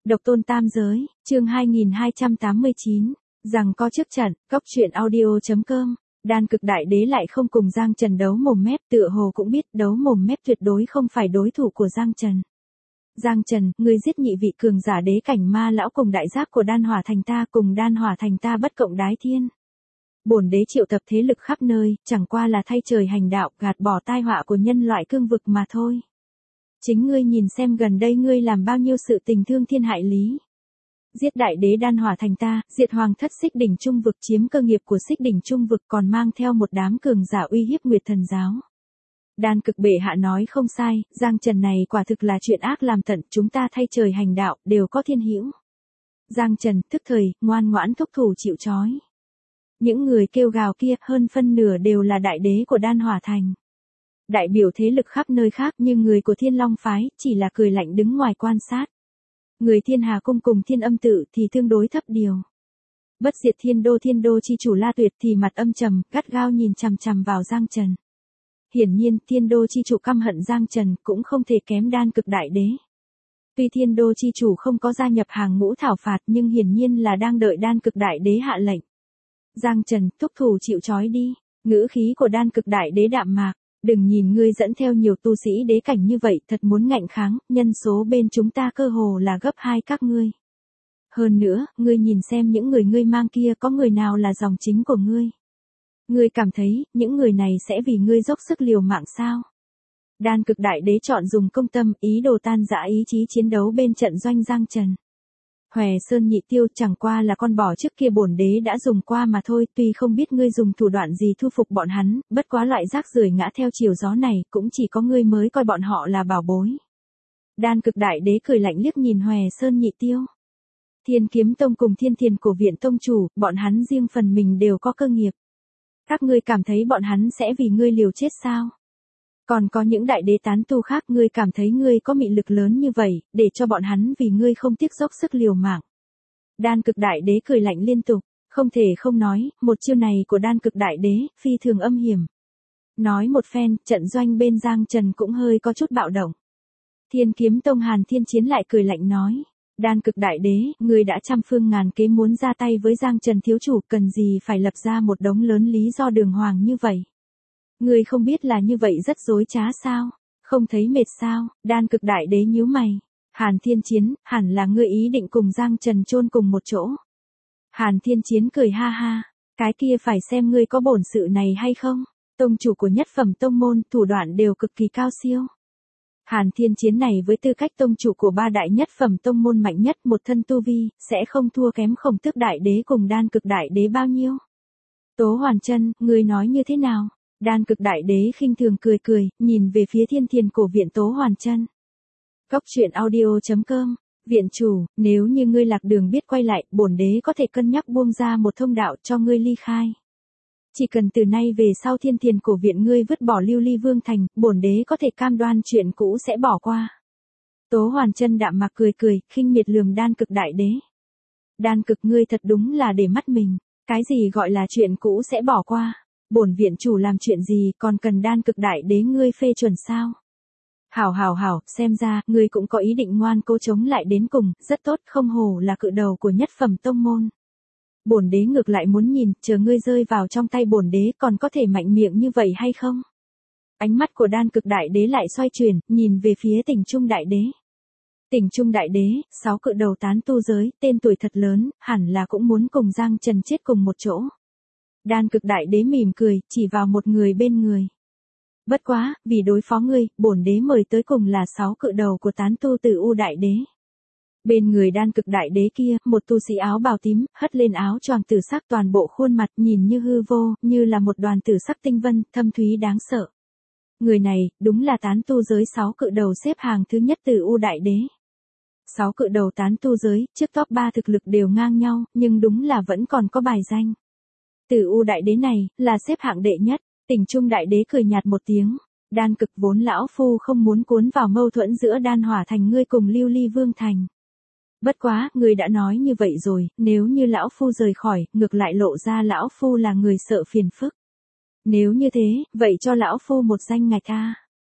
Độc tôn tam giới, chương 2289, rằng có trước trận, cốc truyện audio.com, Đan Cực Đại Đế lại không cùng Giang Trần đấu mồm mép, tựa hồ cũng biết đấu mồm mép tuyệt đối không phải đối thủ của Giang Trần. Giang Trần, ngươi giết nhị vị cường giả đế cảnh ma lão cùng đại giáp của Đan Hỏa Thành ta, cùng Đan Hỏa Thành ta bất cộng đái thiên. Bổn đế triệu tập thế lực khắp nơi, chẳng qua là thay trời hành đạo, gạt bỏ tai họa của nhân loại cương vực mà thôi. Chính ngươi nhìn xem gần đây ngươi làm bao nhiêu sự tình thương thiên hại lý. Giết đại đế Đan Hỏa Thành ta, diệt hoàng thất Xích Đỉnh Trung vực, chiếm cơ nghiệp của Xích Đỉnh Trung vực, còn mang theo một đám cường giả uy hiếp Nguyệt Thần giáo. Đan Cực bệ hạ nói không sai, Giang Trần này quả thực là chuyện ác làm tận, chúng ta thay trời hành đạo, đều có thiên hữu. Giang Trần, tức thời, ngoan ngoãn thúc thủ chịu trói. Những người kêu gào kia, hơn phân nửa đều là đại đế của Đan Hỏa Thành. Đại biểu thế lực khắp nơi khác, nhưng người của Thiên Long phái chỉ là cười lạnh đứng ngoài quan sát. Người Thiên Hà cung cùng Thiên Âm tự thì tương đối thấp điều. Bất diệt Thiên Đô chi chủ La Tuyệt thì mặt âm trầm, gắt gao nhìn chằm chằm vào Giang Trần. Hiển nhiên, Thiên Đô chi chủ căm hận Giang Trần cũng không thể kém Đan Cực Đại Đế. Tuy Thiên Đô chi chủ không có gia nhập hàng ngũ thảo phạt, nhưng hiển nhiên là đang đợi Đan Cực Đại Đế hạ lệnh. Giang Trần, thúc thủ chịu trói đi. Ngữ khí của Đan Cực Đại Đế đạm mạc. Đừng nhìn ngươi dẫn theo nhiều tu sĩ đế cảnh như vậy, thật muốn ngạnh kháng, nhân số bên chúng ta cơ hồ là gấp 2 các ngươi. Hơn nữa, ngươi nhìn xem những người ngươi mang kia có người nào là dòng chính của ngươi. Ngươi cảm thấy, những người này sẽ vì ngươi dốc sức liều mạng sao? Đan Cực Đại Đế chọn dùng công tâm, ý đồ tan rã ý chí chiến đấu bên trận doanh Giang Trần. Hòe Sơn Nhị Tiêu chẳng qua là con bò trước kia bổn đế đã dùng qua mà thôi, tuy không biết ngươi dùng thủ đoạn gì thu phục bọn hắn, bất quá loại rác rưởi ngã theo chiều gió này, cũng chỉ có ngươi mới coi bọn họ là bảo bối. Đan Cực Đại Đế cười lạnh liếc nhìn Hòe Sơn Nhị Tiêu. Thiên Kiếm Tông cùng Thiên Thiền Cổ Viện Tông chủ, bọn hắn riêng phần mình đều có cơ nghiệp. Các ngươi cảm thấy bọn hắn sẽ vì ngươi liều chết sao? Còn có những đại đế tán tu khác, ngươi cảm thấy ngươi có mị lực lớn như vậy, để cho bọn hắn vì ngươi không tiếc dốc sức liều mạng. Đan Cực Đại Đế cười lạnh liên tục, không thể không nói, một chiêu này của Đan Cực Đại Đế, phi thường âm hiểm. Nói một phen, trận doanh bên Giang Trần cũng hơi có chút bạo động. Thiên Kiếm Tông Hàn Thiên Chiến lại cười lạnh nói, Đan Cực Đại Đế, ngươi đã trăm phương ngàn kế muốn ra tay với Giang Trần thiếu chủ, cần gì phải lập ra một đống lớn lý do đường hoàng như vậy. Ngươi không biết là như vậy rất dối trá sao? Không thấy mệt sao? Đan Cực Đại Đế nhíu mày. Hàn Thiên Chiến, hẳn là ngươi ý định cùng Giang Trần chôn cùng một chỗ. Hàn Thiên Chiến cười ha ha. Cái kia phải xem ngươi có bổn sự này hay không. Tông chủ của nhất phẩm tông môn, thủ đoạn đều cực kỳ cao siêu. Hàn Thiên Chiến này với tư cách tông chủ của 3 đại nhất phẩm tông môn mạnh nhất, một thân tu vi, sẽ không thua kém Khổng Tước Đại Đế cùng Đan Cực Đại Đế bao nhiêu. Tố Hoàn Chân, ngươi nói như thế nào? Đan Cực Đại Đế khinh thường cười, nhìn về phía Thiên Thiền Cổ Viện Tố Hoàn Chân. Cốc truyện audio.com, viện chủ, nếu như ngươi lạc đường biết quay lại, bổn đế có thể cân nhắc buông ra một thông đạo cho ngươi ly khai. Chỉ cần từ nay về sau Thiên Thiền Cổ Viện ngươi vứt bỏ Lưu Ly Vương Thành, bổn đế có thể cam đoan chuyện cũ sẽ bỏ qua. Tố Hoàn Chân đạm mạc cười, khinh miệt lườm Đan Cực Đại Đế. Đan Cực, ngươi thật đúng là để mắt mình, cái gì gọi là chuyện cũ sẽ bỏ qua? Bổn viện chủ làm chuyện gì còn cần Đan Cực Đại Đế ngươi phê chuẩn sao? Hảo, xem ra, ngươi cũng có ý định ngoan cố chống lại đến cùng, rất tốt, không hổ là cự đầu của nhất phẩm tông môn. Bổn đế ngược lại muốn nhìn, chờ ngươi rơi vào trong tay bổn đế còn có thể mạnh miệng như vậy hay không? Ánh mắt của Đan Cực Đại Đế lại xoay chuyển, nhìn về phía Tỉnh Trung Đại Đế. Tỉnh Trung Đại Đế, 6 cự đầu tán tu giới, tên tuổi thật lớn, hẳn là cũng muốn cùng Giang Trần chết cùng một chỗ. Đan Cực Đại Đế mỉm cười, chỉ vào một người bên người. Bất quá, vì đối phó ngươi, bổn đế mời tới cùng là 6 cự đầu của tán tu Tử U Đại Đế. Bên người Đan Cực Đại Đế kia, một tu sĩ áo bào tím, hất lên áo choàng tử sắc toàn bộ khuôn mặt nhìn như hư vô, như là một đoàn tử sắc tinh vân, thâm thúy đáng sợ. Người này, đúng là tán tu giới 6 cự đầu xếp hàng thứ nhất Tử U Đại Đế. 6 cự đầu tán tu giới, trước top 3 thực lực đều ngang nhau, nhưng đúng là vẫn còn có bài danh. Tử U Đại Đế này, là xếp hạng đệ nhất. Tỉnh Trung Đại Đế cười nhạt một tiếng. Đan Cực, vốn lão phu không muốn cuốn vào mâu thuẫn giữa Đan Hỏa Thành ngươi cùng Lưu Ly Vương Thành. Bất quá, ngươi đã nói như vậy rồi, nếu như lão phu rời khỏi, ngược lại lộ ra lão phu là người sợ phiền phức. Nếu như thế, vậy cho lão phu một danh ngạch a.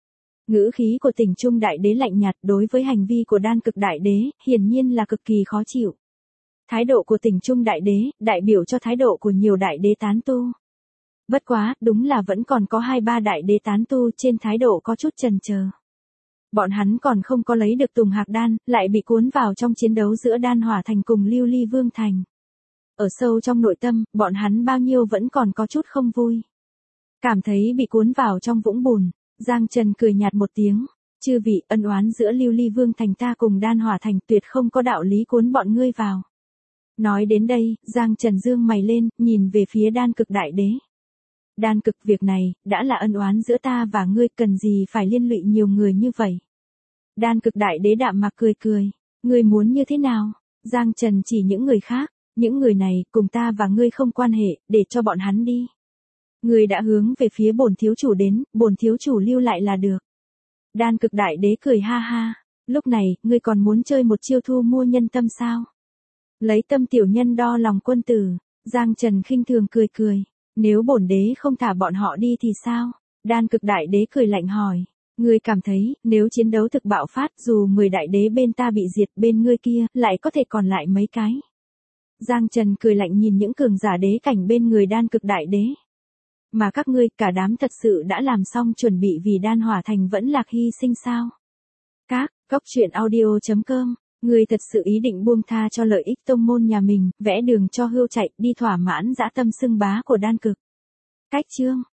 Ngữ khí của Tỉnh Trung Đại Đế lạnh nhạt đối với hành vi của Đan Cực Đại Đế, hiển nhiên là cực kỳ khó chịu. Thái độ của Tỉnh Trung Đại Đế, đại biểu cho thái độ của nhiều đại đế tán tu. Bất quá, đúng là vẫn còn có 2-3 đại đế tán tu trên thái độ có chút chần chờ. Bọn hắn còn không có lấy được Tùng Hạc Đan, lại bị cuốn vào trong chiến đấu giữa Đan Hỏa Thành cùng Lưu Ly Vương Thành. Ở sâu trong nội tâm, bọn hắn bao nhiêu vẫn còn có chút không vui. Cảm thấy bị cuốn vào trong vũng bùn, Giang Trần cười nhạt một tiếng, chư vị, ân oán giữa Lưu Ly Vương Thành ta cùng Đan Hỏa Thành tuyệt không có đạo lý cuốn bọn ngươi vào. Nói đến đây, Giang Trần dương mày lên, nhìn về phía Đan Cực Đại Đế. Đan Cực, việc này, đã là ân oán giữa ta và ngươi, cần gì phải liên lụy nhiều người như vậy. Đan Cực Đại Đế đạm mạc cười cười, ngươi muốn như thế nào? Giang Trần chỉ những người khác, những người này, cùng ta và ngươi không quan hệ, để cho bọn hắn đi. Ngươi đã hướng về phía bổn thiếu chủ đến, bổn thiếu chủ lưu lại là được. Đan Cực Đại Đế cười ha ha, lúc này, ngươi còn muốn chơi một chiêu thu mua nhân tâm sao? Lấy tâm tiểu nhân đo lòng quân tử, Giang Trần khinh thường cười cười, nếu bổn đế không thả bọn họ đi thì sao? Đan Cực Đại Đế cười lạnh hỏi, ngươi cảm thấy, nếu chiến đấu thực bạo phát dù 10 đại đế bên ta bị diệt bên ngươi kia, lại có thể còn lại mấy cái? Giang Trần cười lạnh nhìn những cường giả đế cảnh bên người Đan Cực Đại Đế. Mà các ngươi, cả đám thật sự đã làm xong chuẩn bị vì Đan Hỏa Thành vẫn lạc hy sinh sao? Góc truyện audio.com, ngươi thật sự ý định buông tha cho lợi ích tông môn nhà mình, vẽ đường cho hươu chạy, đi thỏa mãn dã tâm xưng bá của Đan Cực. Cách chương